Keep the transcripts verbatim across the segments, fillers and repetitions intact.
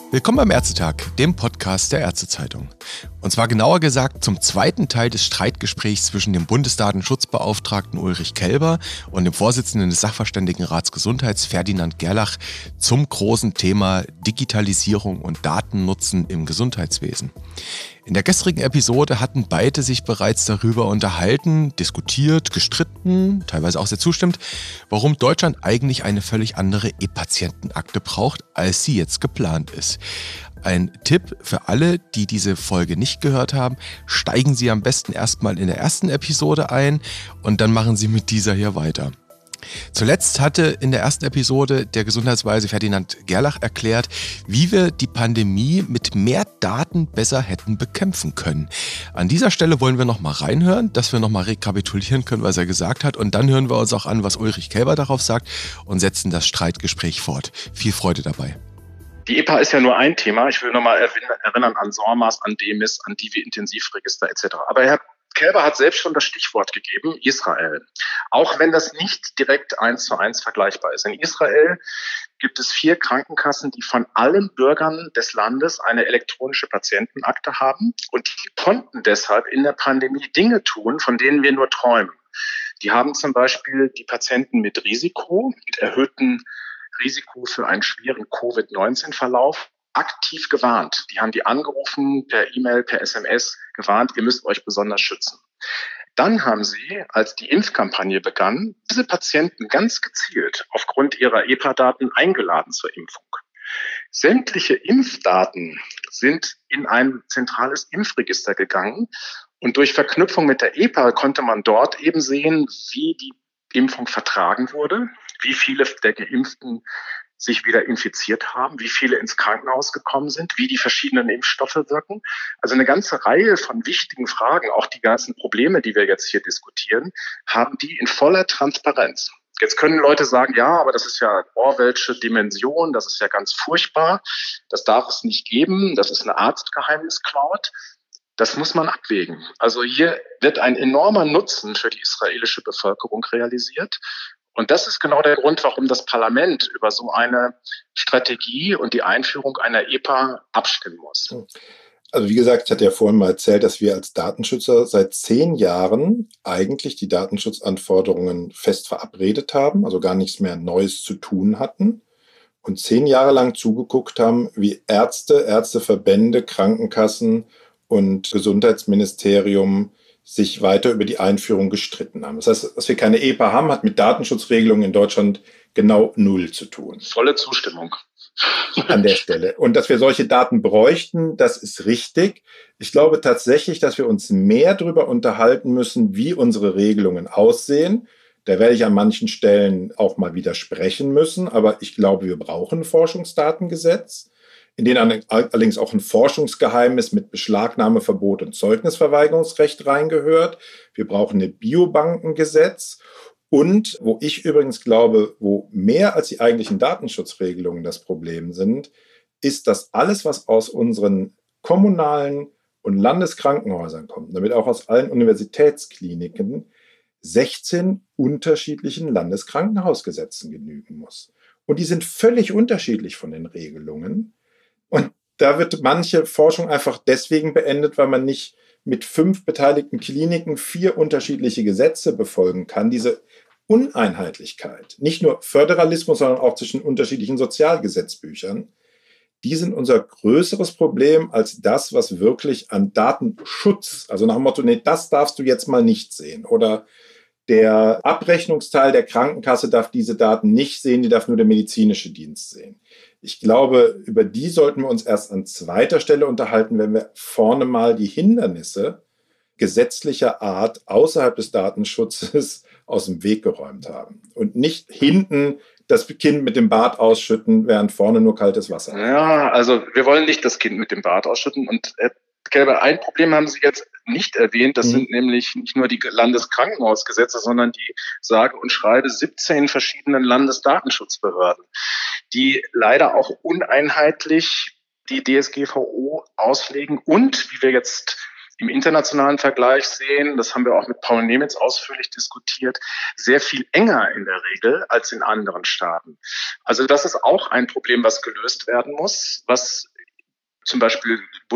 Willkommen beim Ärztetag, dem Podcast der Ärztezeitung. Und zwar genauer gesagt zum zweiten Teil des Streitgesprächs zwischen dem Bundesdatenschutzbeauftragten Ulrich Kelber und dem Vorsitzenden des Sachverständigenrats Gesundheits Ferdinand Gerlach zum großen Thema Digitalisierung und Datennutzen im Gesundheitswesen. In der gestrigen Episode hatten beide sich bereits darüber unterhalten, diskutiert, gestritten, teilweise auch sehr zustimmt, warum Deutschland eigentlich eine völlig andere E-Patientenakte braucht, als sie jetzt geplant ist. Ein Tipp für alle, die diese Folge nicht gehört haben: Steigen Sie am besten erstmal in der ersten Episode ein und dann machen Sie mit dieser hier weiter. Zuletzt hatte in der ersten Episode der Gesundheitsweise Ferdinand Gerlach erklärt, wie wir die Pandemie mit mehr Daten besser hätten bekämpfen können. An dieser Stelle wollen wir nochmal reinhören, dass wir nochmal rekapitulieren können, was er gesagt hat. Und dann hören wir uns auch an, was Ulrich Kelber darauf sagt und setzen das Streitgespräch fort. Viel Freude dabei. Die E P A ist ja nur ein Thema. Ich will nochmal erinnern an SORMAS, an DEMIS, an Divi-Intensivregister et cetera. Aber Herr Kelber hat selbst schon das Stichwort gegeben, Israel. Auch wenn das nicht direkt eins zu eins vergleichbar ist. In Israel gibt es vier Krankenkassen, die von allen Bürgern des Landes eine elektronische Patientenakte haben. Und die konnten deshalb in der Pandemie Dinge tun, von denen wir nur träumen. Die haben zum Beispiel die Patienten mit Risiko, mit erhöhtem Risiko für einen schweren Covid neunzehn Verlauf aktiv gewarnt. Die haben die angerufen, per E-Mail, per S M S gewarnt, ihr müsst euch besonders schützen. Dann haben sie, als die Impfkampagne begann, diese Patienten ganz gezielt aufgrund ihrer E P A-Daten eingeladen zur Impfung. Sämtliche Impfdaten sind in ein zentrales Impfregister gegangen und durch Verknüpfung mit der E P A konnte man dort eben sehen, wie die Impfung vertragen wurde, wie viele der Geimpften sich wieder infiziert haben, wie viele ins Krankenhaus gekommen sind, wie die verschiedenen Impfstoffe wirken. Also eine ganze Reihe von wichtigen Fragen, auch die ganzen Probleme, die wir jetzt hier diskutieren, haben die in voller Transparenz. Jetzt können Leute sagen, ja, aber das ist ja Orwellsche Dimension, das ist ja ganz furchtbar, das darf es nicht geben, das ist eine Arztgeheimniscloud. Das muss man abwägen. Also hier wird ein enormer Nutzen für die israelische Bevölkerung realisiert. Und das ist genau der Grund, warum das Parlament über so eine Strategie und die Einführung einer E P A abstimmen muss. Also wie gesagt, ich hatte ja vorhin mal erzählt, dass wir als Datenschützer seit zehn Jahren eigentlich die Datenschutzanforderungen fest verabredet haben, also gar nichts mehr Neues zu tun hatten und zehn Jahre lang zugeguckt haben, wie Ärzte, Ärzteverbände, Krankenkassen und Gesundheitsministerium sich weiter über die Einführung gestritten haben. Das heißt, dass wir keine E P A haben, hat mit Datenschutzregelungen in Deutschland genau null zu tun. Volle Zustimmung. An der Stelle. Und dass wir solche Daten bräuchten, das ist richtig. Ich glaube tatsächlich, dass wir uns mehr darüber unterhalten müssen, wie unsere Regelungen aussehen. Da werde ich an manchen Stellen auch mal widersprechen müssen. Aber ich glaube, wir brauchen ein Forschungsdatengesetz, in dem allerdings auch ein Forschungsgeheimnis mit Beschlagnahmeverbot und Zeugnisverweigerungsrecht reingehört. Wir brauchen ein Biobankengesetz. Und wo ich übrigens glaube, wo mehr als die eigentlichen Datenschutzregelungen das Problem sind, ist, dass alles, was aus unseren kommunalen und Landeskrankenhäusern kommt, damit auch aus allen Universitätskliniken, sechzehn unterschiedlichen Landeskrankenhausgesetzen genügen muss. Und die sind völlig unterschiedlich von den Regelungen. Und da wird manche Forschung einfach deswegen beendet, weil man nicht mit fünf beteiligten Kliniken vier unterschiedliche Gesetze befolgen kann. Diese Uneinheitlichkeit, nicht nur Föderalismus, sondern auch zwischen unterschiedlichen Sozialgesetzbüchern, die sind unser größeres Problem als das, was wirklich an Datenschutz, also nach dem Motto, nee, das darfst du jetzt mal nicht sehen. Oder der Abrechnungsteil der Krankenkasse darf diese Daten nicht sehen, die darf nur der medizinische Dienst sehen. Ich glaube, über die sollten wir uns erst an zweiter Stelle unterhalten, wenn wir vorne mal die Hindernisse gesetzlicher Art außerhalb des Datenschutzes aus dem Weg geräumt haben. Und nicht hinten das Kind mit dem Bad ausschütten, während vorne nur kaltes Wasser. Ja, also wir wollen nicht das Kind mit dem Bad ausschütten. Und Herr Kelber, ein Problem haben Sie jetzt nicht erwähnt. Das mhm. sind nämlich nicht nur die Landeskrankenhausgesetze, sondern die sage und schreibe siebzehn verschiedenen Landesdatenschutzbehörden, die leider auch uneinheitlich die D S G V O auslegen und, wie wir jetzt im internationalen Vergleich sehen, das haben wir auch mit Paul Nemitz ausführlich diskutiert, sehr viel enger in der Regel als in anderen Staaten. Also das ist auch ein Problem, was gelöst werden muss, was zum Beispiel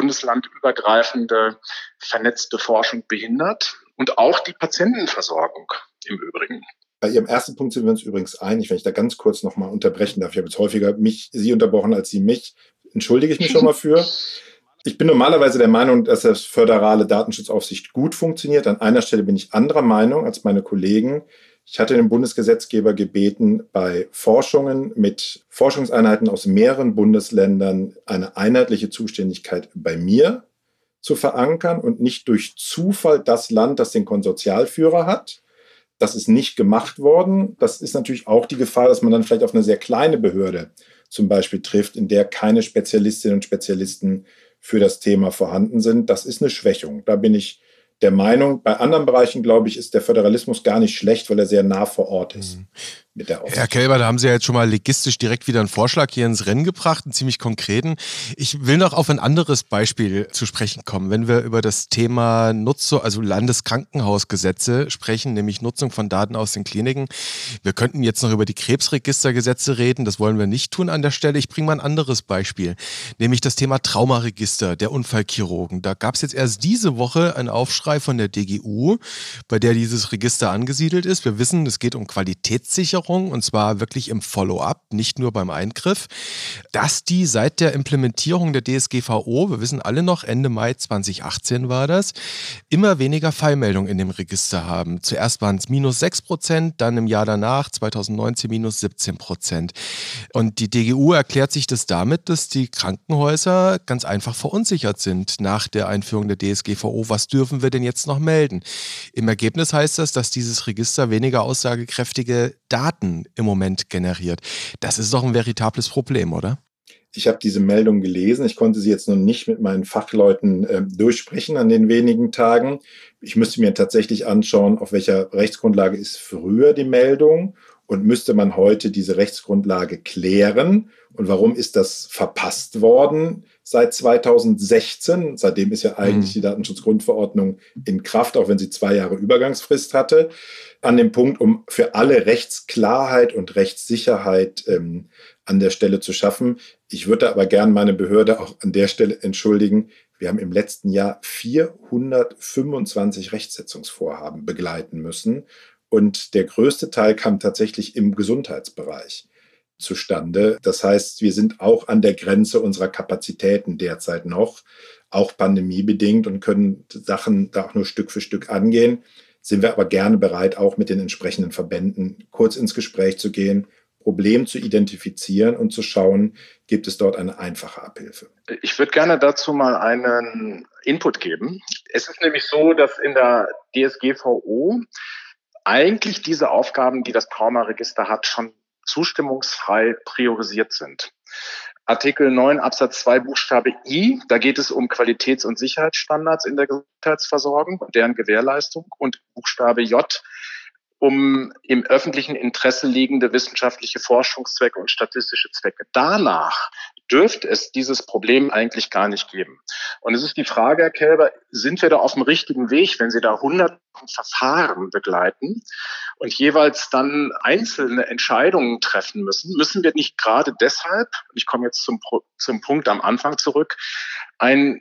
bundeslandübergreifende vernetzte Forschung behindert und auch die Patientenversorgung im Übrigen. Bei Ihrem ersten Punkt sind wir uns übrigens einig, wenn ich da ganz kurz nochmal unterbrechen darf. Ich habe jetzt häufiger mich, Sie unterbrochen als Sie mich. Entschuldige ich mich schon mal für. Ich bin normalerweise der Meinung, dass das föderale Datenschutzaufsicht gut funktioniert. An einer Stelle bin ich anderer Meinung als meine Kollegen. Ich hatte den Bundesgesetzgeber gebeten, bei Forschungen mit Forschungseinheiten aus mehreren Bundesländern eine einheitliche Zuständigkeit bei mir zu verankern und nicht durch Zufall das Land, das den Konsortialführer hat. Das ist nicht gemacht worden. Das ist natürlich auch die Gefahr, dass man dann vielleicht auf eine sehr kleine Behörde zum Beispiel trifft, in der keine Spezialistinnen und Spezialisten für das Thema vorhanden sind. Das ist eine Schwächung. Da bin ich der Meinung. Bei anderen Bereichen, glaube ich, ist der Föderalismus gar nicht schlecht, weil er sehr nah vor Ort ist. Mhm. Mit der Herr Kelber, da haben Sie ja jetzt schon mal legistisch direkt wieder einen Vorschlag hier ins Rennen gebracht, einen ziemlich konkreten. Ich will noch auf ein anderes Beispiel zu sprechen kommen. Wenn wir über das Thema Nutzung, also Landeskrankenhausgesetze sprechen, nämlich Nutzung von Daten aus den Kliniken. Wir könnten jetzt noch über die Krebsregistergesetze reden, das wollen wir nicht tun an der Stelle. Ich bringe mal ein anderes Beispiel, nämlich das Thema Traumaregister der Unfallchirurgen. Da gab es jetzt erst diese Woche einen Aufschrei von der D G U, bei der dieses Register angesiedelt ist. Wir wissen, es geht um Qualitätssicherung, und zwar wirklich im Follow-up, nicht nur beim Eingriff, dass die seit der Implementierung der D S G V O, wir wissen alle noch, Ende Mai zweitausendachtzehn war das, immer weniger Fallmeldungen in dem Register haben. Zuerst waren es minus sechs Prozent, dann im Jahr danach, zweitausendneunzehn, minus siebzehn Prozent. Und die D G U erklärt sich das damit, dass die Krankenhäuser ganz einfach verunsichert sind nach der Einführung der D S G V O. Was dürfen wir denn jetzt noch melden? Im Ergebnis heißt das, dass dieses Register weniger aussagekräftige Daten im Moment generiert. Das ist doch ein veritables Problem, oder? Ich habe diese Meldung gelesen. Ich konnte sie jetzt noch nicht mit meinen Fachleuten äh, durchsprechen an den wenigen Tagen. Ich müsste mir tatsächlich anschauen, auf welcher Rechtsgrundlage ist früher die Meldung und müsste man heute diese Rechtsgrundlage klären. Und warum ist das verpasst worden seit zweitausendsechzehn? Seitdem ist ja eigentlich die Datenschutzgrundverordnung in Kraft, auch wenn sie zwei Jahre Übergangsfrist hatte. An dem Punkt, um für alle Rechtsklarheit und Rechtssicherheit ähm, an der Stelle zu schaffen. Ich würde aber gern meine Behörde auch an der Stelle entschuldigen. Wir haben im letzten Jahr vierhundertfünfundzwanzig Rechtsetzungsvorhaben begleiten müssen. Und der größte Teil kam tatsächlich im Gesundheitsbereich zustande. Das heißt, wir sind auch an der Grenze unserer Kapazitäten derzeit noch, auch pandemiebedingt, und können Sachen da auch nur Stück für Stück angehen. Sind wir aber gerne bereit, auch mit den entsprechenden Verbänden kurz ins Gespräch zu gehen, Problem zu identifizieren und zu schauen, gibt es dort eine einfache Abhilfe. Ich würde gerne dazu mal einen Input geben. Es ist nämlich so, dass in der D S G V O eigentlich diese Aufgaben, die das Traumaregister hat, schon zustimmungsfrei priorisiert sind. Artikel neun Absatz zwei Buchstabe I, da geht es um Qualitäts- und Sicherheitsstandards in der Gesundheitsversorgung und deren Gewährleistung, und Buchstabe J um im öffentlichen Interesse liegende wissenschaftliche Forschungszwecke und statistische Zwecke. Danach dürfte es dieses Problem eigentlich gar nicht geben. Und es ist die Frage, Herr Kelber, sind wir da auf dem richtigen Weg, wenn Sie da hundert Verfahren begleiten und jeweils dann einzelne Entscheidungen treffen müssen? Müssen wir nicht gerade deshalb, ich komme jetzt zum, zum Punkt am Anfang zurück, ein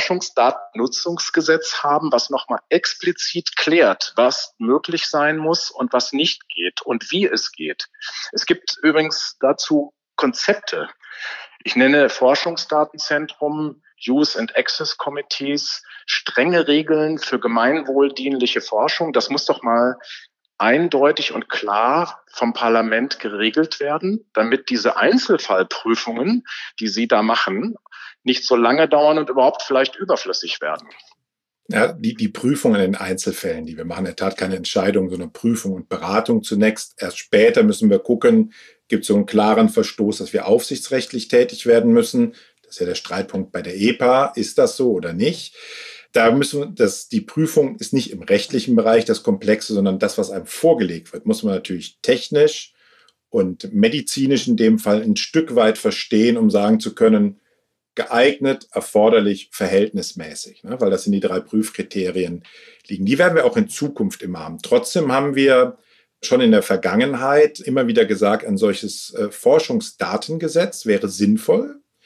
Forschungsdatennutzungsgesetz haben, was nochmal explizit klärt, was möglich sein muss und was nicht geht und wie es geht? Es gibt übrigens dazu Konzepte. Ich nenne Forschungsdatenzentrum, Use and Access Committees, strenge Regeln für gemeinwohldienliche Forschung. Das muss doch mal eindeutig und klar vom Parlament geregelt werden, damit diese Einzelfallprüfungen, die Sie da machen, nicht so lange dauern und überhaupt vielleicht überflüssig werden. Ja, die, die Prüfung in den Einzelfällen, die wir machen, in der Tat keine Entscheidung, sondern Prüfung und Beratung zunächst. Erst später müssen wir gucken, gibt es so einen klaren Verstoß, dass wir aufsichtsrechtlich tätig werden müssen. Das ist ja der Streitpunkt bei der E P A. Ist das so oder nicht? Da müssen wir, das, die Prüfung ist nicht im rechtlichen Bereich das Komplexe, sondern das, was einem vorgelegt wird, muss man natürlich technisch und medizinisch in dem Fall ein Stück weit verstehen, um sagen zu können, geeignet, erforderlich, verhältnismäßig, ne? Weil das in die drei Prüfkriterien liegen. Die werden wir auch in Zukunft immer haben. Trotzdem haben wir schon in der Vergangenheit immer wieder gesagt, ein solches äh, Forschungsdatengesetz wäre sinnvoll.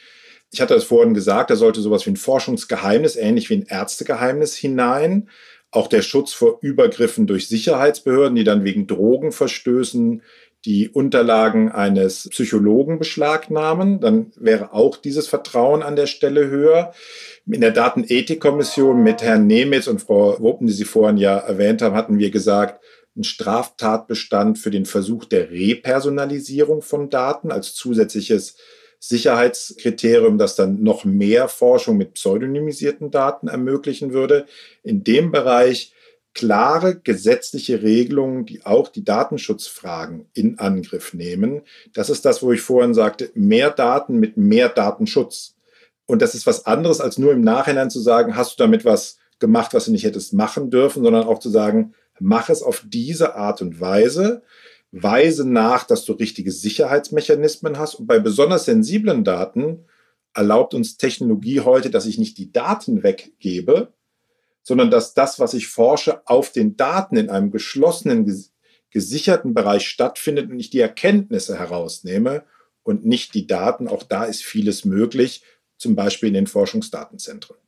Ich hatte es vorhin gesagt, da sollte sowas wie ein Forschungsgeheimnis, ähnlich wie ein Ärztegeheimnis hinein. Auch der Schutz vor Übergriffen durch Sicherheitsbehörden, die dann wegen Drogenverstößen die Unterlagen eines Psychologen beschlagnahmen. Dann wäre auch dieses Vertrauen an der Stelle höher. In der Datenethikkommission mit Herrn Nemitz und Frau Wopen, die Sie vorhin ja erwähnt haben, hatten wir gesagt, ein Straftatbestand für den Versuch der Repersonalisierung von Daten als zusätzliches Sicherheitskriterium, das dann noch mehr Forschung mit pseudonymisierten Daten ermöglichen würde. In dem Bereich klare gesetzliche Regelungen, die auch die Datenschutzfragen in Angriff nehmen. Das ist das, wo ich vorhin sagte, mehr Daten mit mehr Datenschutz. Und das ist was anderes, als nur im Nachhinein zu sagen, hast du damit was gemacht, was du nicht hättest machen dürfen, sondern auch zu sagen, mach es auf diese Art und Weise, weise nach, dass du richtige Sicherheitsmechanismen hast. Und bei besonders sensiblen Daten erlaubt uns Technologie heute, dass ich nicht die Daten weggebe, sondern dass das, was ich forsche, auf den Daten in einem geschlossenen, gesicherten Bereich stattfindet und ich die Erkenntnisse herausnehme und nicht die Daten. Auch da ist vieles möglich, zum Beispiel in den Forschungsdatenzentren.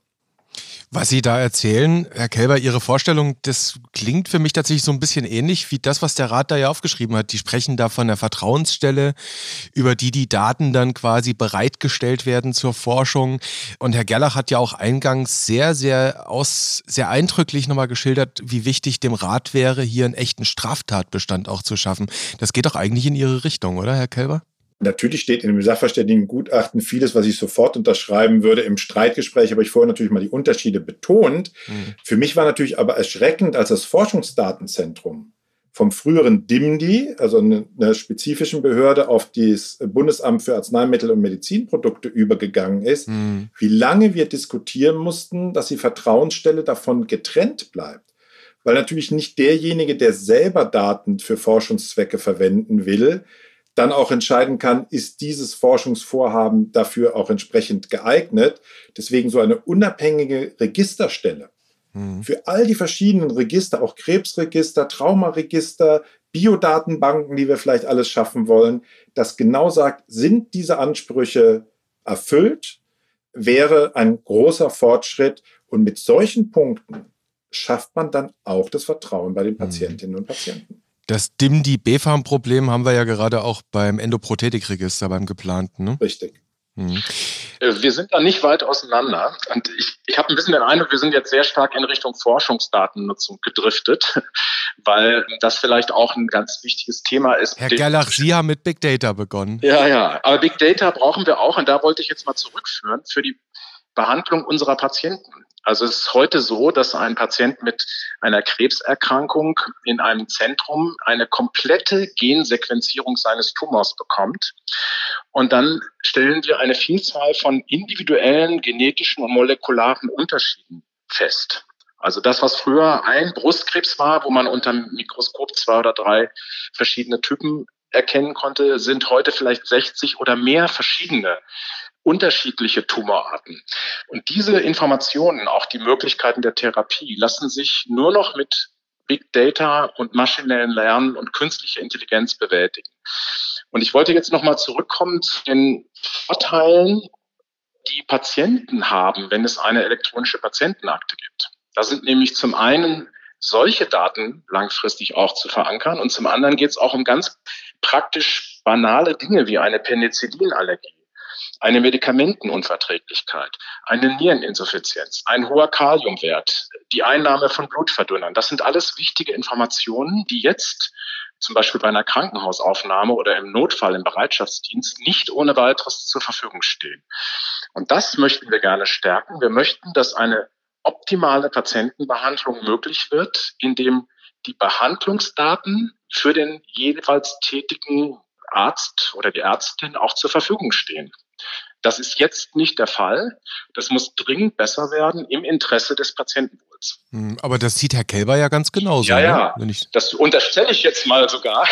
Was Sie da erzählen, Herr Kelber, Ihre Vorstellung, das klingt für mich tatsächlich so ein bisschen ähnlich wie das, was der Rat da ja aufgeschrieben hat. Die sprechen da von der Vertrauensstelle, über die die Daten dann quasi bereitgestellt werden zur Forschung. Und Herr Gerlach hat ja auch eingangs sehr, sehr aus, sehr eindrücklich nochmal geschildert, wie wichtig dem Rat wäre, hier einen echten Straftatbestand auch zu schaffen. Das geht doch eigentlich in Ihre Richtung, oder, Herr Kelber? Natürlich steht in dem Sachverständigengutachten vieles, was ich sofort unterschreiben würde. Im Streitgespräch habe ich vorher natürlich mal die Unterschiede betont. Mhm. Für mich war natürlich aber erschreckend, als das Forschungsdatenzentrum vom früheren D I M D I, also einer spezifischen Behörde, auf das Bundesamt für Arzneimittel und Medizinprodukte übergegangen ist, mhm. wie lange wir diskutieren mussten, dass die Vertrauensstelle davon getrennt bleibt. Weil natürlich nicht derjenige, der selber Daten für Forschungszwecke verwenden will, dann auch entscheiden kann, ist dieses Forschungsvorhaben dafür auch entsprechend geeignet. Deswegen so eine unabhängige Registerstelle mhm. für all die verschiedenen Register, auch Krebsregister, Traumaregister, Biodatenbanken, die wir vielleicht alles schaffen wollen, das genau sagt, sind diese Ansprüche erfüllt, wäre ein großer Fortschritt. Und mit solchen Punkten schafft man dann auch das Vertrauen bei den Patientinnen und Patienten. Das D I M D I-B F A M-Problem haben wir ja gerade auch beim Endoprothetikregister, beim geplanten. Ne? Richtig. Mhm. Wir sind da nicht weit auseinander. Und ich, ich habe ein bisschen den Eindruck, wir sind jetzt sehr stark in Richtung Forschungsdatennutzung gedriftet, weil das vielleicht auch ein ganz wichtiges Thema ist. Herr Gerlach, Sie haben mit Big Data begonnen. Ja, ja. Aber Big Data brauchen wir auch. Und da wollte ich jetzt mal zurückführen für die Behandlung unserer Patienten. Also es ist heute so, dass ein Patient mit einer Krebserkrankung in einem Zentrum eine komplette Gensequenzierung seines Tumors bekommt. Und dann stellen wir eine Vielzahl von individuellen genetischen und molekularen Unterschieden fest. Also das, was früher ein Brustkrebs war, wo man unter dem Mikroskop zwei oder drei verschiedene Typen erkennen konnte, sind heute vielleicht sechzig oder mehr verschiedene unterschiedliche Tumorarten. Und diese Informationen, auch die Möglichkeiten der Therapie, lassen sich nur noch mit Big Data und maschinellen Lernen und künstlicher Intelligenz bewältigen. Und ich wollte jetzt nochmal zurückkommen zu den Vorteilen, die Patienten haben, wenn es eine elektronische Patientenakte gibt. Da sind nämlich zum einen solche Daten langfristig auch zu verankern und zum anderen geht es auch um ganz praktisch banale Dinge wie eine Penicillinallergie, eine Medikamentenunverträglichkeit, eine Niereninsuffizienz, ein hoher Kaliumwert, die Einnahme von Blutverdünnern. Das sind alles wichtige Informationen, die jetzt zum Beispiel bei einer Krankenhausaufnahme oder im Notfall im Bereitschaftsdienst nicht ohne weiteres zur Verfügung stehen. Und das möchten wir gerne stärken. Wir möchten, dass eine optimale Patientenbehandlung möglich wird, indem die Behandlungsdaten für den jeweils tätigen Arzt oder die Ärztin auch zur Verfügung stehen. Das ist jetzt nicht der Fall. Das muss dringend besser werden im Interesse des Patientenwohls. Aber das sieht Herr Kelber ja ganz genauso. Ja, ja. Ne? Wenn ich das unterstelle ich jetzt mal sogar.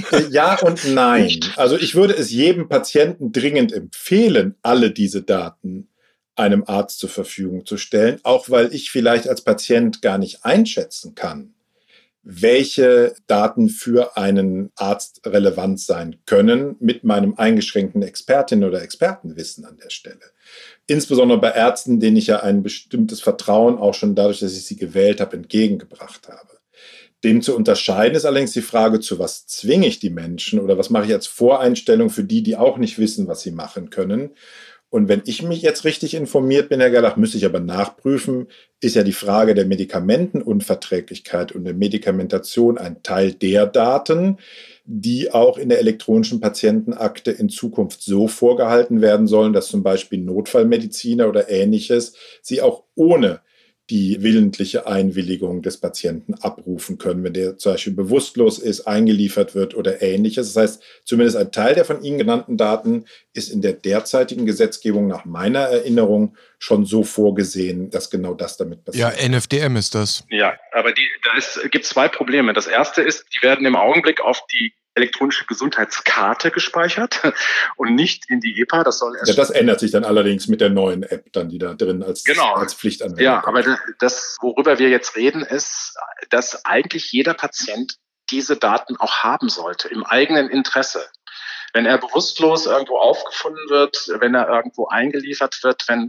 Ja und nein. Also ich würde es jedem Patienten dringend empfehlen, alle diese Daten einem Arzt zur Verfügung zu stellen, auch weil ich vielleicht als Patient gar nicht einschätzen kann, welche Daten für einen Arzt relevant sein können mit meinem eingeschränkten Expertinnen- oder Expertenwissen an der Stelle. Insbesondere bei Ärzten, denen ich ja ein bestimmtes Vertrauen auch schon dadurch, dass ich sie gewählt habe, entgegengebracht habe. Dem zu unterscheiden ist allerdings die Frage, zu was zwinge ich die Menschen oder was mache ich als Voreinstellung für die, die auch nicht wissen, was sie machen können. Und wenn ich mich jetzt richtig informiert bin, Herr Gerlach, müsste ich aber nachprüfen, ist ja die Frage der Medikamentenunverträglichkeit und der Medikamentation ein Teil der Daten, die auch in der elektronischen Patientenakte in Zukunft so vorgehalten werden sollen, dass zum Beispiel Notfallmediziner oder Ähnliches sie auch ohne die willentliche Einwilligung des Patienten abrufen können, wenn der zum Beispiel bewusstlos ist, eingeliefert wird oder Ähnliches. Das heißt, zumindest ein Teil der von Ihnen genannten Daten ist in der derzeitigen Gesetzgebung nach meiner Erinnerung schon so vorgesehen, dass genau das damit passiert. Ja, N F D M ist das. Ja, aber die, da ist, gibt es zwei Probleme. Das erste ist, die werden im Augenblick auf die elektronische Gesundheitskarte gespeichert und nicht in die E P A. Das soll erst. Ja, das ändert sich dann allerdings mit der neuen App, dann die da drin als, genau. als Pflichtanwendung. Ja, kommt. Aber das, worüber wir jetzt reden, ist, dass eigentlich jeder Patient diese Daten auch haben sollte, im eigenen Interesse. Wenn er bewusstlos irgendwo aufgefunden wird, wenn er irgendwo eingeliefert wird, wenn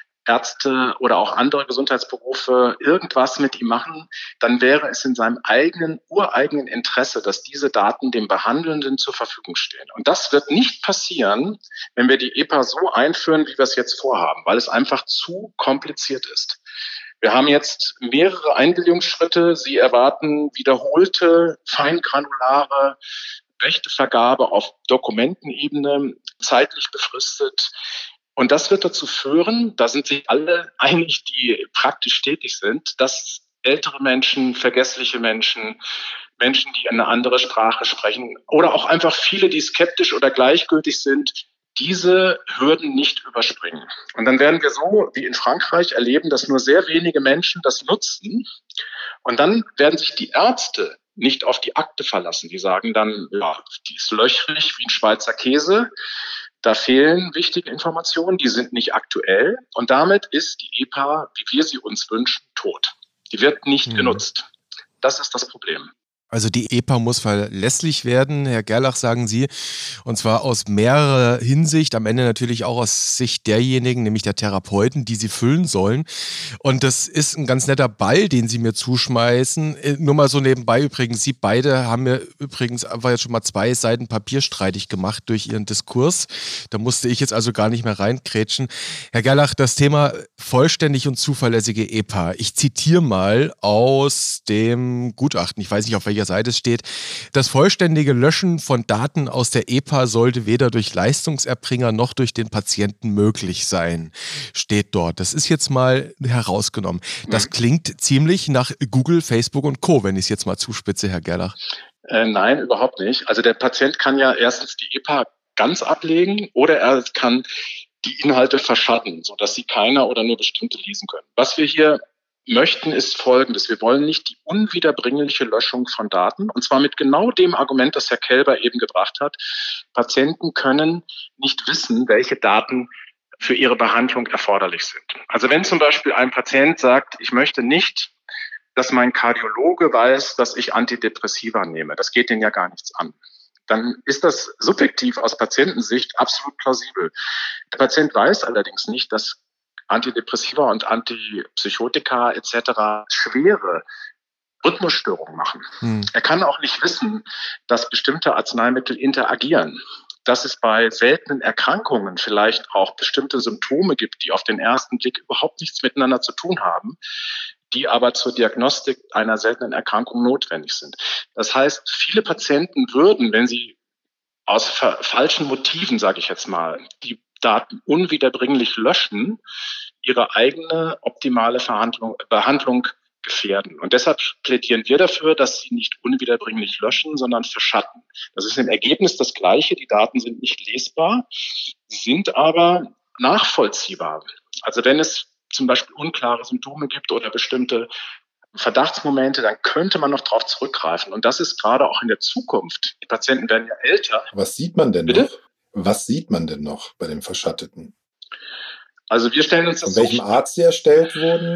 Ärzte oder auch andere Gesundheitsberufe irgendwas mit ihm machen, dann wäre es in seinem eigenen, ureigenen Interesse, dass diese Daten dem Behandelnden zur Verfügung stehen. Und das wird nicht passieren, wenn wir die E P A so einführen, wie wir es jetzt vorhaben, weil es einfach zu kompliziert ist. Wir haben jetzt mehrere Einwilligungsschritte. Sie erwarten wiederholte, feingranulare Rechtevergabe auf Dokumentenebene, zeitlich befristet. Und das wird dazu führen, da sind sich alle einig, die praktisch tätig sind, dass ältere Menschen, vergessliche Menschen, Menschen, die eine andere Sprache sprechen oder auch einfach viele, die skeptisch oder gleichgültig sind, diese Hürden nicht überspringen. Und dann werden wir so wie in Frankreich erleben, dass nur sehr wenige Menschen das nutzen. Und dann werden sich die Ärzte nicht auf die Akte verlassen. Die sagen dann, ja, die ist löchrig wie ein Schweizer Käse. Da fehlen wichtige Informationen, die sind nicht aktuell. Und damit ist die E P A, wie wir sie uns wünschen, tot. Die wird nicht hm. genutzt. Das ist das Problem. Also die E P A muss verlässlich werden, Herr Gerlach, sagen Sie, und zwar aus mehrerer Hinsicht, am Ende natürlich auch aus Sicht derjenigen, nämlich der Therapeuten, die sie füllen sollen. Und das ist ein ganz netter Ball, den Sie mir zuschmeißen. Nur mal so nebenbei übrigens, Sie beide haben mir übrigens einfach jetzt schon mal zwei Seiten Papier streitig gemacht durch Ihren Diskurs. Da musste ich jetzt also gar nicht mehr reinkrätschen. Herr Gerlach, das Thema vollständig und zuverlässige E P A. Ich zitiere mal aus dem Gutachten, ich weiß nicht, auf welcher Seite es steht: Das vollständige Löschen von Daten aus der E P A sollte weder durch Leistungserbringer noch durch den Patienten möglich sein, steht dort. Das ist jetzt mal herausgenommen. Das klingt ziemlich nach Google, Facebook und Co., wenn ich es jetzt mal zuspitze, Herr Gerlach. Äh, nein, überhaupt nicht. Also der Patient kann ja erstens die E P A ganz ablegen oder er kann die Inhalte verschatten, sodass sie keiner oder nur bestimmte lesen können. Was wir hier möchten, ist Folgendes. Wir wollen nicht die unwiederbringliche Löschung von Daten, und zwar mit genau dem Argument, das Herr Kelber eben gebracht hat. Patienten können nicht wissen, welche Daten für ihre Behandlung erforderlich sind. Also wenn zum Beispiel ein Patient sagt, ich möchte nicht, dass mein Kardiologe weiß, dass ich Antidepressiva nehme, das geht denen ja gar nichts an, dann ist das subjektiv aus Patientensicht absolut plausibel. Der Patient weiß allerdings nicht, dass Antidepressiva und Antipsychotika et cetera schwere Rhythmusstörungen machen. Hm. Er kann auch nicht wissen, dass bestimmte Arzneimittel interagieren, dass es bei seltenen Erkrankungen vielleicht auch bestimmte Symptome gibt, die auf den ersten Blick überhaupt nichts miteinander zu tun haben, die aber zur Diagnostik einer seltenen Erkrankung notwendig sind. Das heißt, viele Patienten würden, wenn sie aus fa- falschen Motiven, sage ich jetzt mal, die Daten unwiederbringlich löschen, ihre eigene optimale Verhandlung, Behandlung gefährden. Und deshalb plädieren wir dafür, dass sie nicht unwiederbringlich löschen, sondern verschatten. Das ist im Ergebnis das Gleiche. Die Daten sind nicht lesbar, sind aber nachvollziehbar. Also wenn es zum Beispiel unklare Symptome gibt oder bestimmte Verdachtsmomente, dann könnte man noch darauf zurückgreifen. Und das ist gerade auch in der Zukunft. Die Patienten werden ja älter. Was sieht man denn Bitte? noch? Was sieht man denn noch bei dem Verschatteten? Also wir stellen uns das Von welchem so Arzt sie erstellt wurden?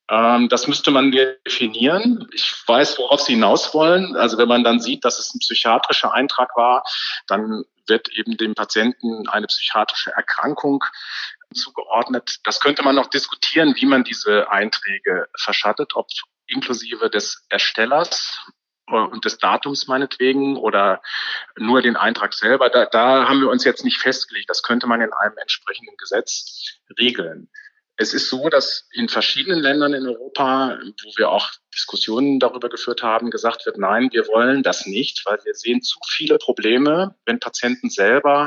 Ähm, das müsste man definieren. Ich weiß, worauf Sie hinaus wollen. Also wenn man dann sieht, dass es ein psychiatrischer Eintrag war, dann wird eben dem Patienten eine psychiatrische Erkrankung zugeordnet. Das könnte man noch diskutieren, wie man diese Einträge verschattet, ob inklusive des Erstellers und des Datums meinetwegen oder nur den Eintrag selber. Da, da haben wir uns jetzt nicht festgelegt. Das könnte man in einem entsprechenden Gesetz regeln. Es ist so, dass in verschiedenen Ländern in Europa, wo wir auch Diskussionen darüber geführt haben, gesagt wird, nein, wir wollen das nicht, weil wir sehen zu viele Probleme, wenn Patienten selber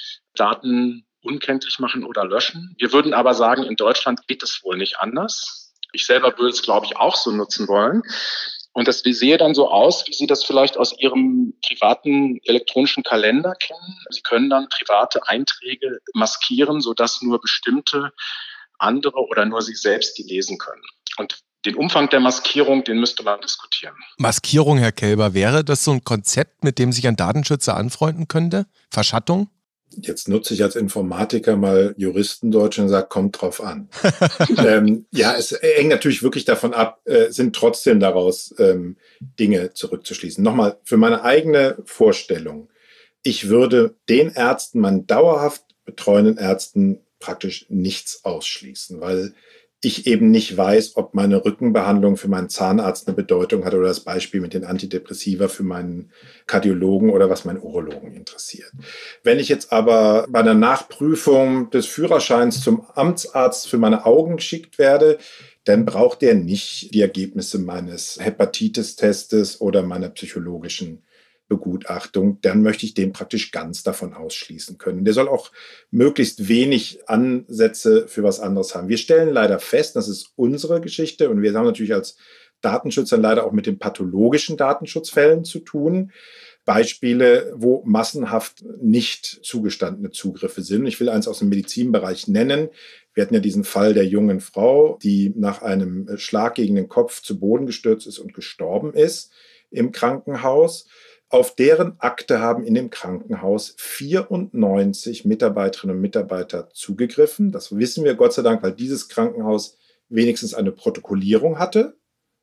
Daten unkenntlich machen oder löschen. Wir würden aber sagen, in Deutschland geht es wohl nicht anders. Ich selber würde es, glaube ich, auch so nutzen wollen. Und das sehe dann so aus, wie Sie das vielleicht aus Ihrem privaten elektronischen Kalender kennen. Sie können dann private Einträge maskieren, sodass nur bestimmte andere oder nur Sie selbst die lesen können. Und den Umfang der Maskierung, den müsste man diskutieren. Maskierung, Herr Kelber, wäre das so ein Konzept, mit dem sich ein Datenschützer anfreunden könnte? Verschattung? Jetzt nutze ich als Informatiker mal Juristendeutsch und sage, kommt drauf an. ähm, ja, es hängt natürlich wirklich davon ab, äh, sind trotzdem daraus ähm, Dinge zurückzuschließen. Nochmal, für meine eigene Vorstellung. Ich würde den Ärzten, meinen dauerhaft betreuenden Ärzten, praktisch nichts ausschließen, weil ich eben nicht weiß, ob meine Rückenbehandlung für meinen Zahnarzt eine Bedeutung hat oder das Beispiel mit den Antidepressiva für meinen Kardiologen oder was meinen Urologen interessiert. Wenn ich jetzt aber bei der Nachprüfung des Führerscheins zum Amtsarzt für meine Augen geschickt werde, dann braucht der nicht die Ergebnisse meines Hepatitis-Testes oder meiner psychologischen Begutachtung, dann möchte ich den praktisch ganz davon ausschließen können. Der soll auch möglichst wenig Ansätze für was anderes haben. Wir stellen leider fest, das ist unsere Geschichte und wir haben natürlich als Datenschützer leider auch mit den pathologischen Datenschutzfällen zu tun. Beispiele, wo massenhaft nicht zugestandene Zugriffe sind. Ich will eins aus dem Medizinbereich nennen. Wir hatten ja diesen Fall der jungen Frau, die nach einem Schlag gegen den Kopf zu Boden gestürzt ist und gestorben ist im Krankenhaus. Auf deren Akte haben in dem Krankenhaus vierundneunzig Mitarbeiterinnen und Mitarbeiter zugegriffen. Das wissen wir Gott sei Dank, weil dieses Krankenhaus wenigstens eine Protokollierung hatte.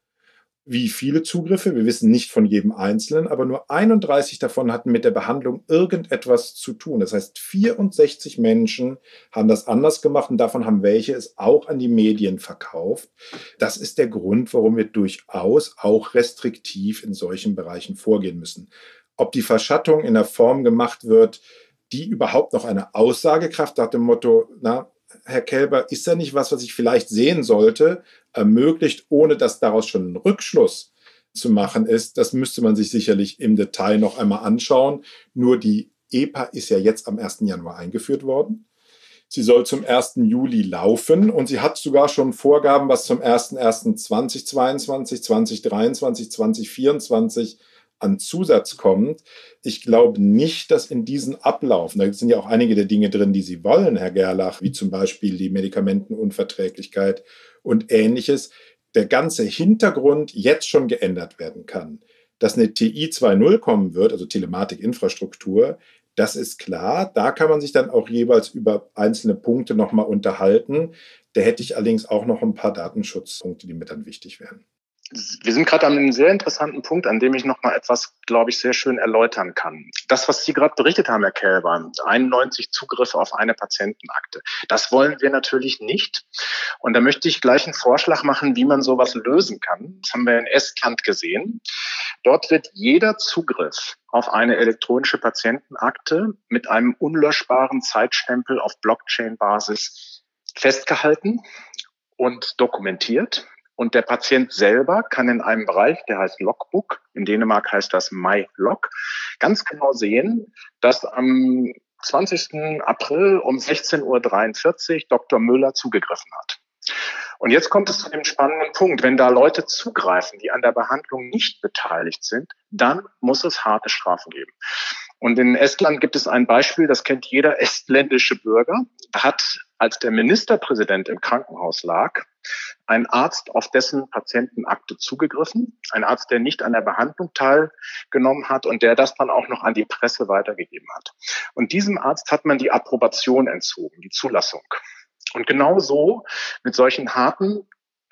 Wie viele Zugriffe? Wir wissen nicht von jedem Einzelnen, aber nur einunddreißig davon hatten mit der Behandlung irgendetwas zu tun. Das heißt, vierundsechzig Menschen haben das anders gemacht und davon haben welche es auch an die Medien verkauft. Das ist der Grund, warum wir durchaus auch restriktiv in solchen Bereichen vorgehen müssen. Ob die Verschattung in der Form gemacht wird, die überhaupt noch eine Aussagekraft nach dem Motto, na, Herr Kelber, ist da nicht was, was ich vielleicht sehen sollte, ermöglicht, ohne dass daraus schon ein Rückschluss zu machen ist. Das müsste man sich sicherlich im Detail noch einmal anschauen. Nur die E P A ist ja jetzt am ersten Januar eingeführt worden. Sie soll zum ersten Juli laufen und sie hat sogar schon Vorgaben, was zum ersten ersten zweitausendzweiundzwanzig, zweitausenddreiundzwanzig, zweitausendvierundzwanzig an Zusatz kommt. Ich glaube nicht, dass in diesen Ablaufen, da sind ja auch einige der Dinge drin, die Sie wollen, Herr Gerlach, wie zum Beispiel die Medikamentenunverträglichkeit und Ähnliches, der ganze Hintergrund jetzt schon geändert werden kann. Dass eine T I zwei Punkt null kommen wird, also Telematikinfrastruktur, das ist klar. Da kann man sich dann auch jeweils über einzelne Punkte nochmal unterhalten. Da hätte ich allerdings auch noch ein paar Datenschutzpunkte, die mir dann wichtig wären. Wir sind gerade an einem sehr interessanten Punkt, an dem ich noch mal etwas, glaube ich, sehr schön erläutern kann. Das, was Sie gerade berichtet haben, Herr Kelber, einundneunzig Zugriffe auf eine Patientenakte, das wollen wir natürlich nicht. Und da möchte ich gleich einen Vorschlag machen, wie man sowas lösen kann. Das haben wir in Estland gesehen. Dort wird jeder Zugriff auf eine elektronische Patientenakte mit einem unlöschbaren Zeitstempel auf Blockchain-Basis festgehalten und dokumentiert. Und der Patient selber kann in einem Bereich, der heißt Logbook, in Dänemark heißt das MyLog, ganz genau sehen, dass am zwanzigsten April um sechzehn Uhr dreiundvierzig Doktor Müller zugegriffen hat. Und jetzt kommt es zu dem spannenden Punkt. Wenn da Leute zugreifen, die an der Behandlung nicht beteiligt sind, dann muss es harte Strafen geben. Und in Estland gibt es ein Beispiel, das kennt jeder estländische Bürger. Da hat, als der Ministerpräsident im Krankenhaus lag, ein Arzt auf dessen Patientenakte zugegriffen. Ein Arzt, der nicht an der Behandlung teilgenommen hat und der das dann auch noch an die Presse weitergegeben hat. Und diesem Arzt hat man die Approbation entzogen, die Zulassung. Und genau so mit solchen harten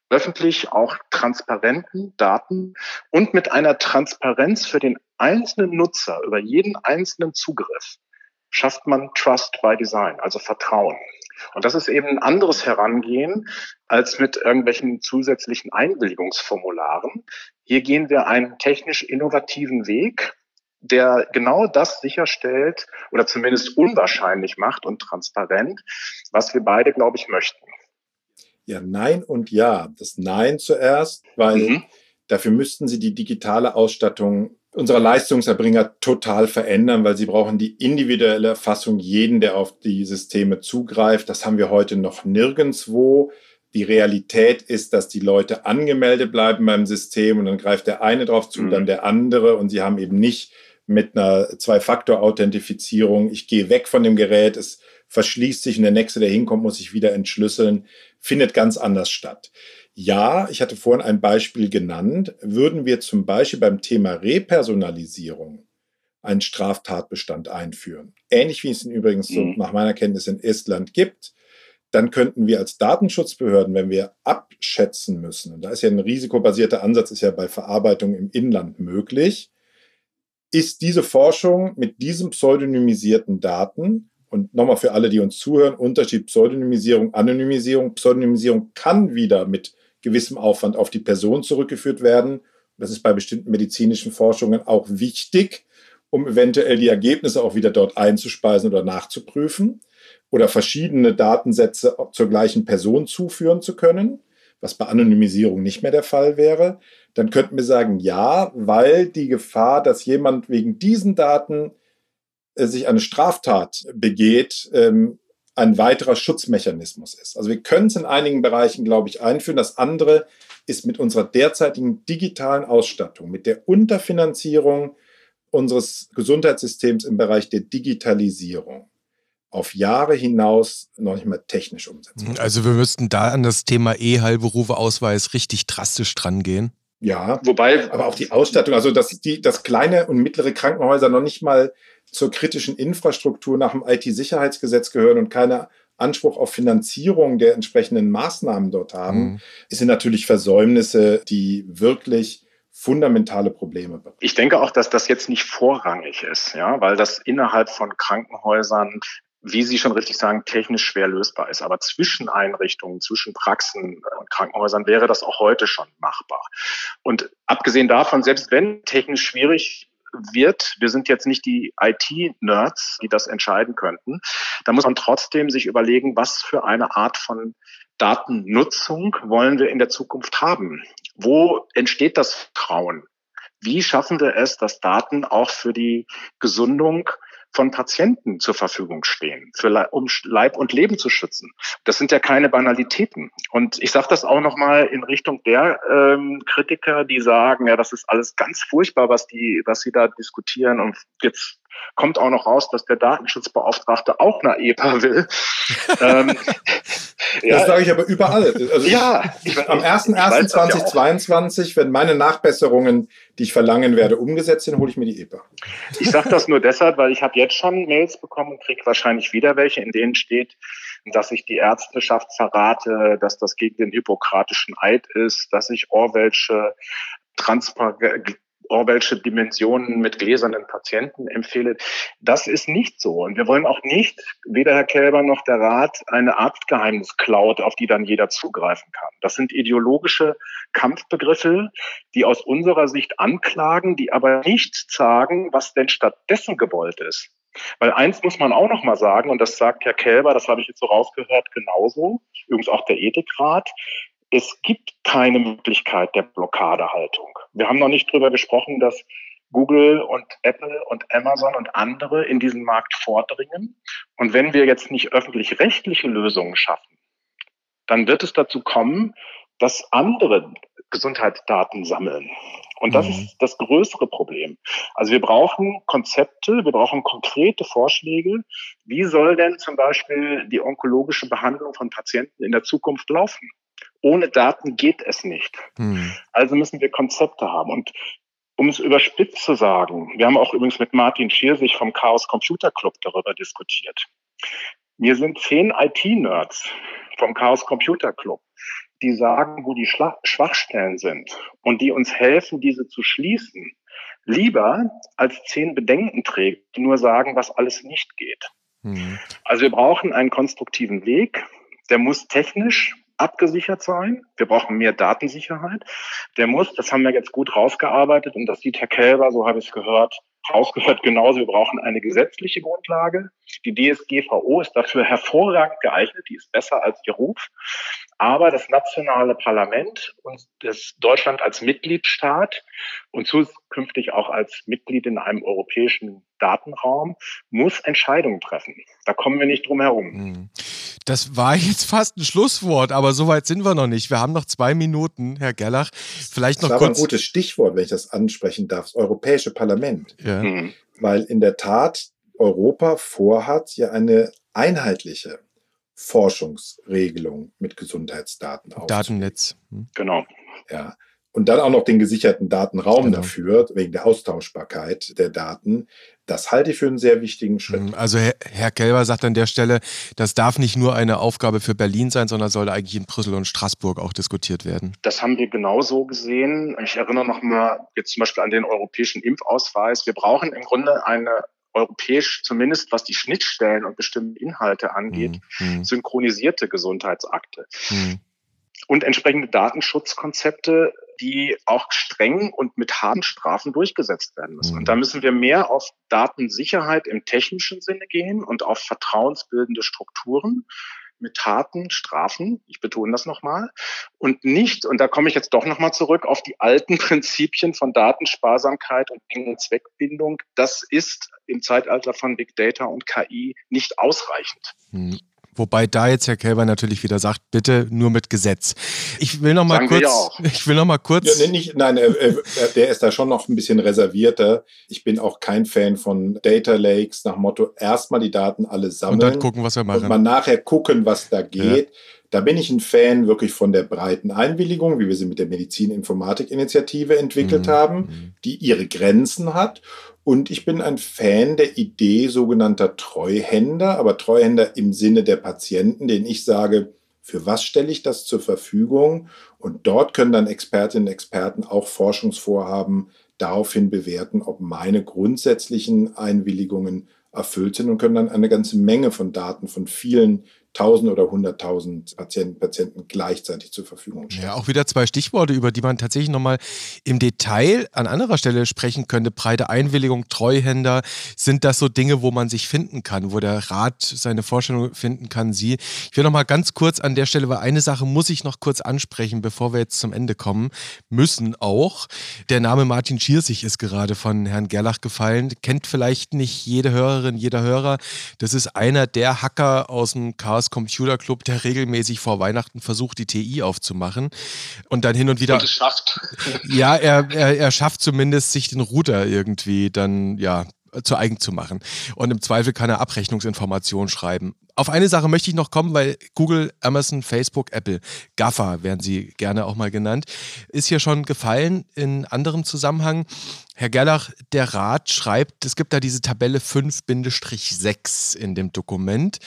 öffentlich auch transparenten Daten und mit einer Transparenz für den einzelnen Nutzer über jeden einzelnen Zugriff schafft man Trust by Design, also Vertrauen. Und das ist eben ein anderes Herangehen als mit irgendwelchen zusätzlichen Einwilligungsformularen. Hier gehen wir einen technisch innovativen Weg, der genau das sicherstellt oder zumindest unwahrscheinlich macht und transparent, was wir beide, glaube ich, möchten. Ja, nein und ja. Das Nein zuerst, weil mhm. dafür müssten Sie die digitale Ausstattung unserer Leistungserbringer total verändern, weil sie brauchen die individuelle Erfassung jeden, der auf die Systeme zugreift. Das haben wir heute noch nirgendwo. Die Realität ist, dass die Leute angemeldet bleiben beim System und dann greift der eine drauf zu, mhm. dann der andere und sie haben eben nicht mit einer Zwei-Faktor-Authentifizierung, ich gehe weg von dem Gerät, es verschließt sich und der Nächste, der hinkommt, muss sich wieder entschlüsseln, findet ganz anders statt. Ja, ich hatte vorhin ein Beispiel genannt. Würden wir zum Beispiel beim Thema Repersonalisierung einen Straftatbestand einführen, ähnlich wie es ihn übrigens so nach meiner Kenntnis in Estland gibt, dann könnten wir als Datenschutzbehörden, wenn wir abschätzen müssen, und da ist ja ein risikobasierter Ansatz, ist ja bei Verarbeitung im Inland möglich, ist diese Forschung mit diesen pseudonymisierten Daten, und nochmal für alle, die uns zuhören, Unterschied Pseudonymisierung, Anonymisierung. Pseudonymisierung kann wieder mit gewissem Aufwand auf die Person zurückgeführt werden. Das ist bei bestimmten medizinischen Forschungen auch wichtig, um eventuell die Ergebnisse auch wieder dort einzuspeisen oder nachzuprüfen oder verschiedene Datensätze zur gleichen Person zuführen zu können, was bei Anonymisierung nicht mehr der Fall wäre. Dann könnten wir sagen, ja, weil die Gefahr, dass jemand wegen diesen Daten äh, sich eine Straftat begeht, ähm, ein weiterer Schutzmechanismus ist. Also wir können es in einigen Bereichen, glaube ich, einführen. Das andere ist mit unserer derzeitigen digitalen Ausstattung, mit der Unterfinanzierung unseres Gesundheitssystems im Bereich der Digitalisierung auf Jahre hinaus noch nicht mal technisch umsetzen. Also wir müssten da an das Thema E-Heilberufe-Ausweis richtig drastisch dran gehen. Ja, wobei, aber auch die Ausstattung, also dass die, dass kleine und mittlere Krankenhäuser noch nicht mal zur kritischen Infrastruktur nach dem I T-Sicherheitsgesetz gehören und keinen Anspruch auf Finanzierung der entsprechenden Maßnahmen dort haben, mhm. sind natürlich Versäumnisse, die wirklich fundamentale Probleme bereiten. Ich denke auch, dass das jetzt nicht vorrangig ist, ja, weil das innerhalb von Krankenhäusern, wie Sie schon richtig sagen, technisch schwer lösbar ist. Aber zwischen Einrichtungen, zwischen Praxen und Krankenhäusern wäre das auch heute schon machbar. Und abgesehen davon, selbst wenn technisch schwierig wird, wir sind jetzt nicht die I T-Nerds, die das entscheiden könnten, da muss man trotzdem sich überlegen, was für eine Art von Datennutzung wollen wir in der Zukunft haben? Wo entsteht das Vertrauen? Wie schaffen wir es, dass Daten auch für die Gesundung von Patienten zur Verfügung stehen, für, um Leib und Leben zu schützen? Das sind ja keine Banalitäten. Und ich sage das auch nochmal in Richtung der ähm, Kritiker, die sagen, ja, das ist alles ganz furchtbar, was die, was sie da diskutieren. Und jetzt kommt auch noch raus, dass der Datenschutzbeauftragte auch eine E P A will. ähm, das ja, sage ich aber überall. Also ja, ich, ich, am ersten ersten zweitausendzweiundzwanzig werden meine Nachbesserungen, die ich verlangen werde, umgesetzt sind, hole ich mir die E P A. Ich sage das nur deshalb, weil ich habe jetzt schon Mails bekommen und kriege wahrscheinlich wieder welche, in denen steht, dass ich die Ärzteschaft verrate, dass das gegen den hippokratischen Eid ist, dass ich Orwellsche Transparenz Orwellsche Dimensionen mit gläsernen Patienten empfehle. Das ist nicht so. Und wir wollen auch nicht, weder Herr Kelber noch der Rat, eine Arztgeheimnis-Cloud, auf die dann jeder zugreifen kann. Das sind ideologische Kampfbegriffe, die aus unserer Sicht anklagen, die aber nicht sagen, was denn stattdessen gewollt ist. Weil eins muss man auch noch mal sagen, und das sagt Herr Kelber, das habe ich jetzt so rausgehört, genauso, übrigens auch der Ethikrat, es gibt keine Möglichkeit der Blockadehaltung. Wir haben noch nicht drüber gesprochen, dass Google und Apple und Amazon und andere in diesen Markt vordringen. Und wenn wir jetzt nicht öffentlich-rechtliche Lösungen schaffen, dann wird es dazu kommen, dass andere Gesundheitsdaten sammeln. Und das mhm. ist das größere Problem. Also wir brauchen Konzepte, wir brauchen konkrete Vorschläge. Wie soll denn zum Beispiel die onkologische Behandlung von Patienten in der Zukunft laufen? Ohne Daten geht es nicht. Mhm. Also müssen wir Konzepte haben. Und um es überspitzt zu sagen, wir haben auch übrigens mit Martin Schiersig vom Chaos Computer Club darüber diskutiert. Wir sind zehn I T-Nerds vom Chaos Computer Club, die sagen, wo die Schla- Schwachstellen sind und die uns helfen, diese zu schließen, lieber als zehn Bedenkenträger, die nur sagen, was alles nicht geht. Mhm. Also wir brauchen einen konstruktiven Weg, der muss technisch abgesichert sein. Wir brauchen mehr Datensicherheit. Der muss, das haben wir jetzt gut rausgearbeitet und das sieht Herr Kelber, so habe ich es gehört, rausgehört genauso. Wir brauchen eine gesetzliche Grundlage. Die D S G V O ist dafür hervorragend geeignet. Die ist besser als ihr Ruf. Aber das nationale Parlament und das Deutschland als Mitgliedstaat und zukünftig auch als Mitglied in einem europäischen Datenraum muss Entscheidungen treffen. Da kommen wir nicht drum herum. Das war jetzt fast ein Schlusswort, aber so weit sind wir noch nicht. Wir haben noch zwei Minuten, Herr Gerlach. Vielleicht noch das war kurz. Aber ein gutes Stichwort, wenn ich das ansprechen darf. Das Europäische Parlament. Ja. Mhm. Weil in der Tat Europa vorhat, ja eine einheitliche Forschungsregelung mit Gesundheitsdaten aufzulegen. Datennetz. Hm. Genau. Ja. Und dann auch noch den gesicherten Datenraum genau. dafür, wegen der Austauschbarkeit der Daten. Das halte ich für einen sehr wichtigen Schritt. Also Herr, Herr Kelber sagt an der Stelle, das darf nicht nur eine Aufgabe für Berlin sein, sondern sollte eigentlich in Brüssel und Straßburg auch diskutiert werden. Das haben wir genauso gesehen. Ich erinnere noch mal jetzt zum Beispiel an den europäischen Impfausweis. Wir brauchen im Grunde eine europäisch, zumindest was die Schnittstellen und bestimmte Inhalte angeht, hm. synchronisierte Gesundheitsakte. Hm. Und entsprechende Datenschutzkonzepte, die auch streng und mit harten Strafen durchgesetzt werden müssen. Mhm. Und da müssen wir mehr auf Datensicherheit im technischen Sinne gehen und auf vertrauensbildende Strukturen mit harten Strafen, ich betone das nochmal, und nicht, und da komme ich jetzt doch nochmal zurück, auf die alten Prinzipien von Datensparsamkeit und engen Zweckbindung. Das ist im Zeitalter von Big Data und K I nicht ausreichend. Mhm. Wobei da jetzt Herr Kelber natürlich wieder sagt, bitte nur mit Gesetz. Ich will noch mal Sagen kurz, wir ja auch. ich will noch mal kurz. Ja, nee, nicht, nein, äh, äh, der ist da schon noch ein bisschen reservierter. Ich bin auch kein Fan von Data Lakes nach Motto, erstmal die Daten alle sammeln. Und dann gucken, was wir machen. Und mal nachher gucken, was da geht. Ja. Da bin ich ein Fan wirklich von der breiten Einwilligung, wie wir sie mit der Medizin-Informatik-Initiative entwickelt mhm. haben, die ihre Grenzen hat. Und ich bin ein Fan der Idee sogenannter Treuhänder, aber Treuhänder im Sinne der Patienten, denen ich sage, für was stelle ich das zur Verfügung? Und dort können dann Expertinnen und Experten auch Forschungsvorhaben daraufhin bewerten, ob meine grundsätzlichen Einwilligungen erfüllt sind und können dann eine ganze Menge von Daten von vielen tausend oder hunderttausend Patienten, Patienten gleichzeitig zur Verfügung stellen. Ja, auch wieder zwei Stichworte, über die man tatsächlich nochmal im Detail an anderer Stelle sprechen könnte. Breite Einwilligung, Treuhänder, sind das so Dinge, wo man sich finden kann, wo der Rat seine Vorstellung finden kann, Sie. Ich will nochmal ganz kurz an der Stelle, weil eine Sache muss ich noch kurz ansprechen, bevor wir jetzt zum Ende kommen müssen auch. Der Name Martin Schiersig ist gerade von Herrn Gerlach gefallen. Kennt vielleicht nicht jede Hörerin, jeder Hörer. Das ist einer der Hacker aus dem Chaos Computer Club, der regelmäßig vor Weihnachten versucht, die T I aufzumachen und dann hin und wieder... Und es schafft. Ja, er, er, er schafft zumindest, sich den Router irgendwie dann, ja, zu eigen zu machen. Und im Zweifel kann er Abrechnungsinformationen schreiben. Auf eine Sache möchte ich noch kommen, weil Google, Amazon, Facebook, Apple, GAFA werden sie gerne auch mal genannt, ist hier schon gefallen in anderem Zusammenhang. Herr Gerlach, der Rat schreibt, es gibt da diese Tabelle fünf sechs in dem Dokument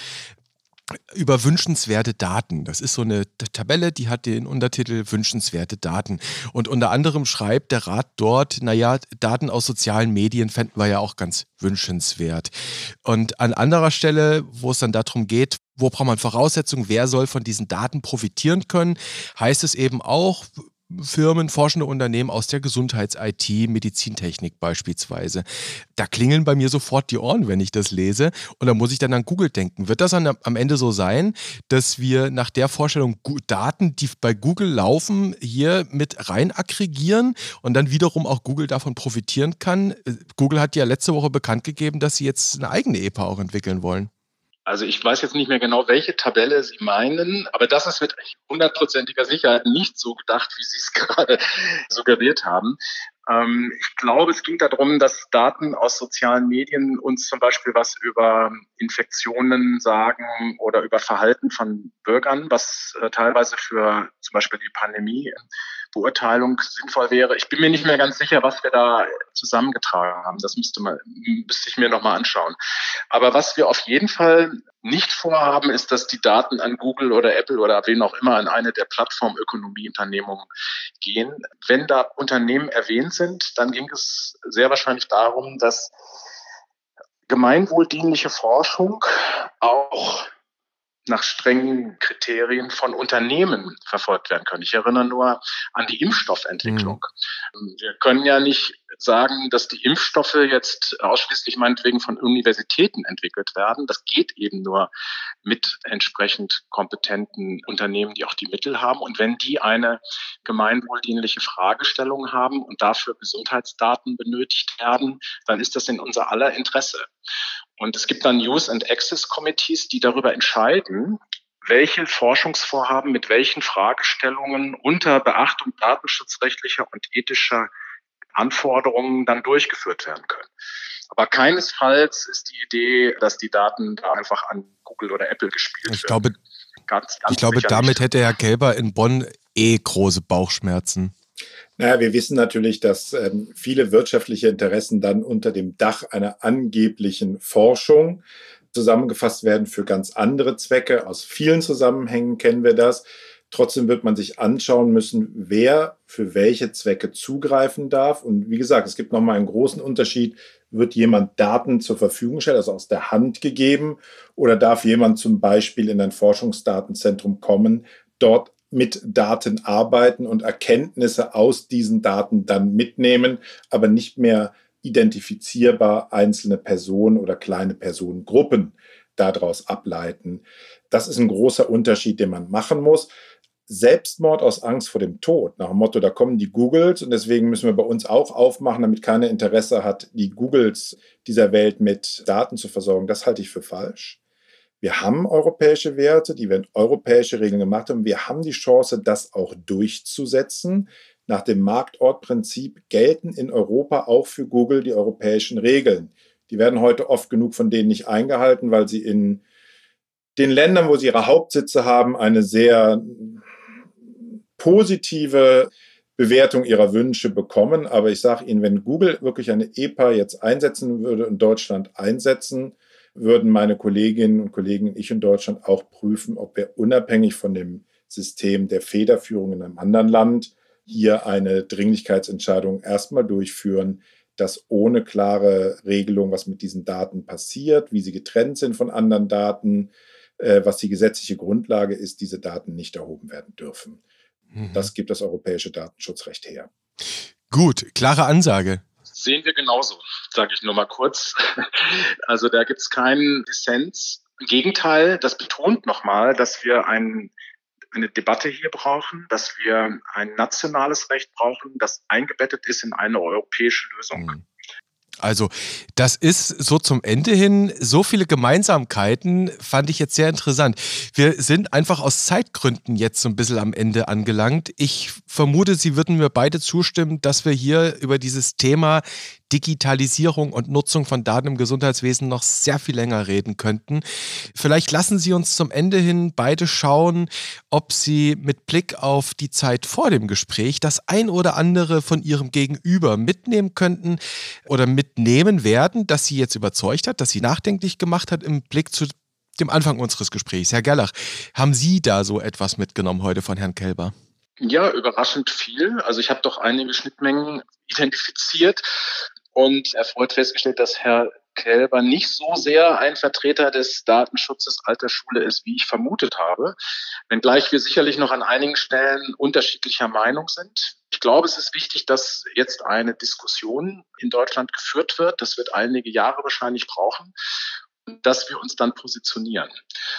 über wünschenswerte Daten. Das ist so eine Tabelle, die hat den Untertitel wünschenswerte Daten. Und unter anderem schreibt der Rat dort, naja, Daten aus sozialen Medien fänden wir ja auch ganz wünschenswert. Und an anderer Stelle, wo es dann darum geht, wo braucht man Voraussetzungen, wer soll von diesen Daten profitieren können, heißt es eben auch, Firmen, forschende Unternehmen aus der Gesundheits-I T, Medizintechnik beispielsweise. Da klingeln bei mir sofort die Ohren, wenn ich das lese. Und da muss ich dann an Google denken. Wird das an, am Ende so sein, dass wir nach der Vorstellung Daten, die bei Google laufen, hier mit rein aggregieren und dann wiederum auch Google davon profitieren kann? Google hat ja letzte Woche bekannt gegeben, dass sie jetzt eine eigene E P A auch entwickeln wollen. Also ich weiß jetzt nicht mehr genau, welche Tabelle Sie meinen, aber das ist mit hundertprozentiger Sicherheit nicht so gedacht, wie Sie es gerade suggeriert haben. Ähm, ich glaube, es ging darum, dass Daten aus sozialen Medien uns zum Beispiel was über Infektionen sagen oder über Verhalten von Bürgern, was äh, teilweise für zum Beispiel die Pandemie Beurteilung sinnvoll wäre. Ich bin mir nicht mehr ganz sicher, was wir da zusammengetragen haben. Das müsste, mal, müsste ich mir nochmal anschauen. Aber was wir auf jeden Fall nicht vorhaben, ist, dass die Daten an Google oder Apple oder wen auch immer an eine der Plattformökonomieunternehmungen gehen. Wenn da Unternehmen erwähnt sind, dann ging es sehr wahrscheinlich darum, dass gemeinwohldienliche Forschung auch nach strengen Kriterien von Unternehmen verfolgt werden können. Ich erinnere nur an die Impfstoffentwicklung. Mhm. Wir können ja nicht sagen, dass die Impfstoffe jetzt ausschließlich meinetwegen von Universitäten entwickelt werden. Das geht eben nur mit entsprechend kompetenten Unternehmen, die auch die Mittel haben. Und wenn die eine gemeinwohldienliche Fragestellung haben und dafür Gesundheitsdaten benötigt werden, dann ist das in unser aller Interesse. Und es gibt dann Use and Access Committees, die darüber entscheiden, welche Forschungsvorhaben mit welchen Fragestellungen unter Beachtung datenschutzrechtlicher und ethischer Anforderungen dann durchgeführt werden können. Aber keinesfalls ist die Idee, dass die Daten da einfach an Google oder Apple gespielt ich werden. Glaube, ganz, ganz ich glaube, damit nicht. Hätte Herr Kelber in Bonn eh große Bauchschmerzen. Naja, wir wissen natürlich, dass ähm, viele wirtschaftliche Interessen dann unter dem Dach einer angeblichen Forschung zusammengefasst werden für ganz andere Zwecke. Aus vielen Zusammenhängen kennen wir das. Trotzdem wird man sich anschauen müssen, wer für welche Zwecke zugreifen darf. Und wie gesagt, es gibt nochmal einen großen Unterschied. Wird jemand Daten zur Verfügung stellen, also aus der Hand gegeben, oder darf jemand zum Beispiel in ein Forschungsdatenzentrum kommen, dort mit Daten arbeiten und Erkenntnisse aus diesen Daten dann mitnehmen, aber nicht mehr identifizierbar einzelne Personen oder kleine Personengruppen daraus ableiten. Das ist ein großer Unterschied, den man machen muss. Selbstmord aus Angst vor dem Tod, nach dem Motto, da kommen die Googles und deswegen müssen wir bei uns auch aufmachen, damit keiner Interesse hat, die Googles dieser Welt mit Daten zu versorgen, das halte ich für falsch. Wir haben europäische Werte, die wir in europäische Regeln gemacht haben. Wir haben die Chance, das auch durchzusetzen. Nach dem Marktortprinzip gelten in Europa auch für Google die europäischen Regeln. Die werden heute oft genug von denen nicht eingehalten, weil sie in den Ländern, wo sie ihre Hauptsitze haben, eine sehr positive Bewertung ihrer Wünsche bekommen. Aber ich sage Ihnen, wenn Google wirklich eine E P A jetzt einsetzen würde und Deutschland einsetzen, würden meine Kolleginnen und Kollegen, ich in Deutschland auch prüfen, ob wir unabhängig von dem System der Federführung in einem anderen Land hier eine Dringlichkeitsentscheidung erstmal durchführen, dass ohne klare Regelung, was mit diesen Daten passiert, wie sie getrennt sind von anderen Daten, äh, was die gesetzliche Grundlage ist, diese Daten nicht erhoben werden dürfen. Mhm. Das gibt das europäische Datenschutzrecht her. Gut, klare Ansage. Sehen wir genauso, sage ich nur mal kurz. Also da gibt es keinen Dissens. Im Gegenteil, das betont nochmal, dass wir ein, eine Debatte hier brauchen, dass wir ein nationales Recht brauchen, das eingebettet ist in eine europäische Lösung. Also das ist so zum Ende hin, so viele Gemeinsamkeiten fand ich jetzt sehr interessant. Wir sind einfach aus Zeitgründen jetzt so ein bisschen am Ende angelangt. Ich vermute, Sie würden mir beide zustimmen, dass wir hier über dieses Thema Digitalisierung und Nutzung von Daten im Gesundheitswesen noch sehr viel länger reden könnten. Vielleicht lassen Sie uns zum Ende hin beide schauen, ob Sie mit Blick auf die Zeit vor dem Gespräch das ein oder andere von Ihrem Gegenüber mitnehmen könnten oder mitnehmen werden, das Sie jetzt überzeugt hat, das Sie nachdenklich gemacht hat im Blick zu dem Anfang unseres Gesprächs. Herr Gerlach, haben Sie da so etwas mitgenommen heute von Herrn Kelber? Ja, überraschend viel. Also ich habe doch einige Schnittmengen identifiziert und erfreut festgestellt, dass Herr Kelber nicht so sehr ein Vertreter des Datenschutzes alter Schule ist, wie ich vermutet habe, wenngleich wir sicherlich noch an einigen Stellen unterschiedlicher Meinung sind. Ich glaube, es ist wichtig, dass jetzt eine Diskussion in Deutschland geführt wird. Das wird einige Jahre wahrscheinlich brauchen, dass wir uns dann positionieren.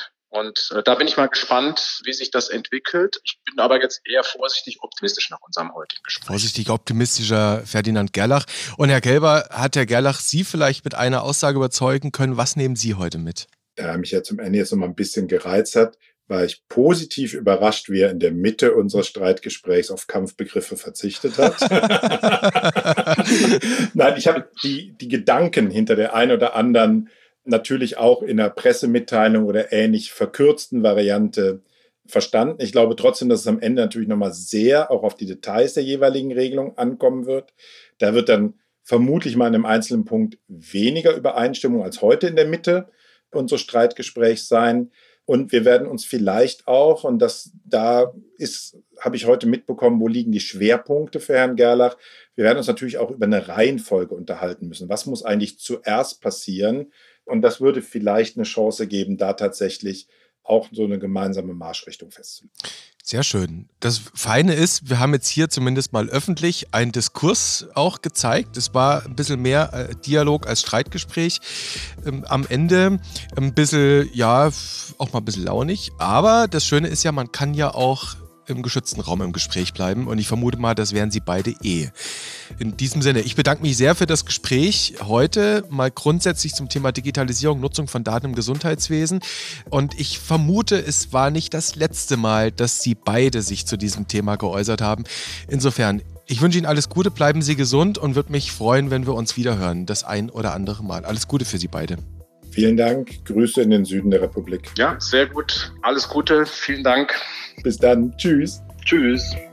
Und äh, da bin ich mal gespannt, wie sich das entwickelt. Ich bin aber jetzt eher vorsichtig optimistisch nach unserem heutigen Gespräch. Vorsichtig optimistischer Ferdinand Gerlach. Und Herr Kelber, hat Herr Gerlach Sie vielleicht mit einer Aussage überzeugen können? Was nehmen Sie heute mit? Da mich ja zum Ende jetzt noch mal ein bisschen gereizt hat, war ich positiv überrascht, wie er in der Mitte unseres Streitgesprächs auf Kampfbegriffe verzichtet hat. Nein, ich habe die, die Gedanken hinter der einen oder anderen natürlich auch in der Pressemitteilung oder ähnlich verkürzten Variante verstanden. Ich glaube trotzdem, dass es am Ende natürlich nochmal sehr auch auf die Details der jeweiligen Regelung ankommen wird. Da wird dann vermutlich mal in einem einzelnen Punkt weniger Übereinstimmung als heute in der Mitte unseres Streitgesprächs sein. Und wir werden uns vielleicht auch, und das da ist, habe ich heute mitbekommen, wo liegen die Schwerpunkte für Herrn Gerlach, wir werden uns natürlich auch über eine Reihenfolge unterhalten müssen. Was muss eigentlich zuerst passieren? Und das würde vielleicht eine Chance geben, da tatsächlich auch so eine gemeinsame Marschrichtung festzulegen. Sehr schön. Das Feine ist, wir haben jetzt hier zumindest mal öffentlich einen Diskurs auch gezeigt. Es war ein bisschen mehr äh, Dialog als Streitgespräch. Ähm, am Ende ein bisschen, ja, auch mal ein bisschen launig. Aber das Schöne ist ja, man kann ja auch im geschützten Raum im Gespräch bleiben. Und ich vermute mal, das wären Sie beide eh. In diesem Sinne, ich bedanke mich sehr für das Gespräch heute, mal grundsätzlich zum Thema Digitalisierung, Nutzung von Daten im Gesundheitswesen. Und ich vermute, es war nicht das letzte Mal, dass Sie beide sich zu diesem Thema geäußert haben. Insofern, ich wünsche Ihnen alles Gute, bleiben Sie gesund und würde mich freuen, wenn wir uns wiederhören, das ein oder andere Mal. Alles Gute für Sie beide. Vielen Dank. Grüße in den Süden der Republik. Ja, sehr gut. Alles Gute. Vielen Dank. Bis dann. Tschüss. Tschüss.